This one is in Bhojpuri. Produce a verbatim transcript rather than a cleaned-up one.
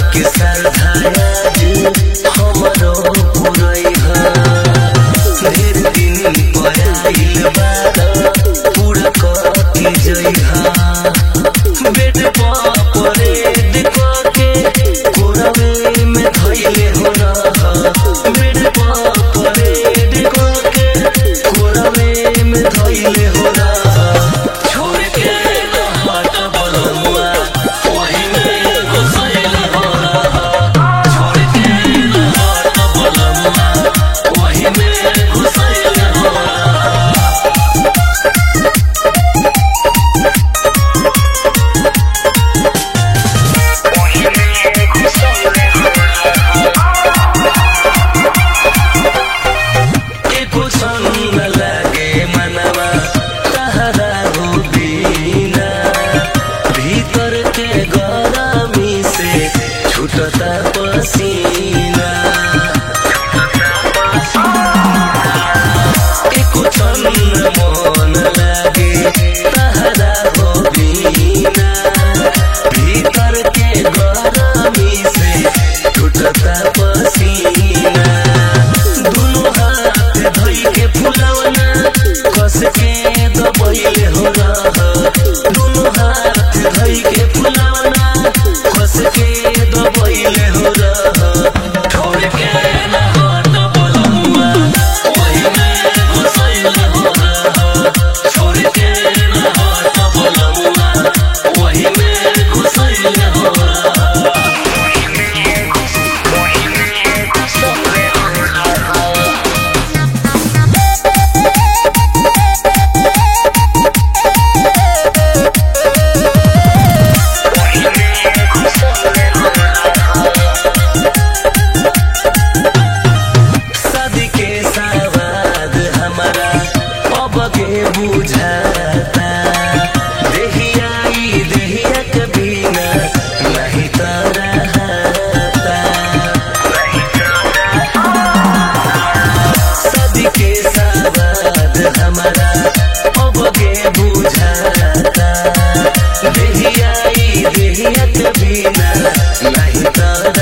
के सरधाया हमरो पुरैहा ढेर दिन पयाइल बाद पूरा कथी जइहा बेड परे दिखा के कोरवे में धइले हो रहा बेड परे दिखा के कोरवे में धइले हो रहा छोड़ के ना हट बलमुआ वही में घुसैल हो रहा छोड़ के ना हट बलमुआ वही में घुसैल हो रहा छूटता पसीना एको क्षण मन लागे तहरा हो बिना भीतर के गरमी से छूटता पसीना दुनु हाथ धोई के फुलवना कस के दबैले हो रहा दुनु हाथ धोई के फुलवना कस के दबैले हो रहा छोड़ के ना हट बलमुआ वही में घुसैल हो रहा छोड़ के ना हट बलमुआ वही में घुसैल हो रहा बुझाता देहिया ई देहिया के बिना नहीं तो रहता सदी के सवाद हमारा अब के बुझाता देहिया ई देहिया के बिना नहीं तो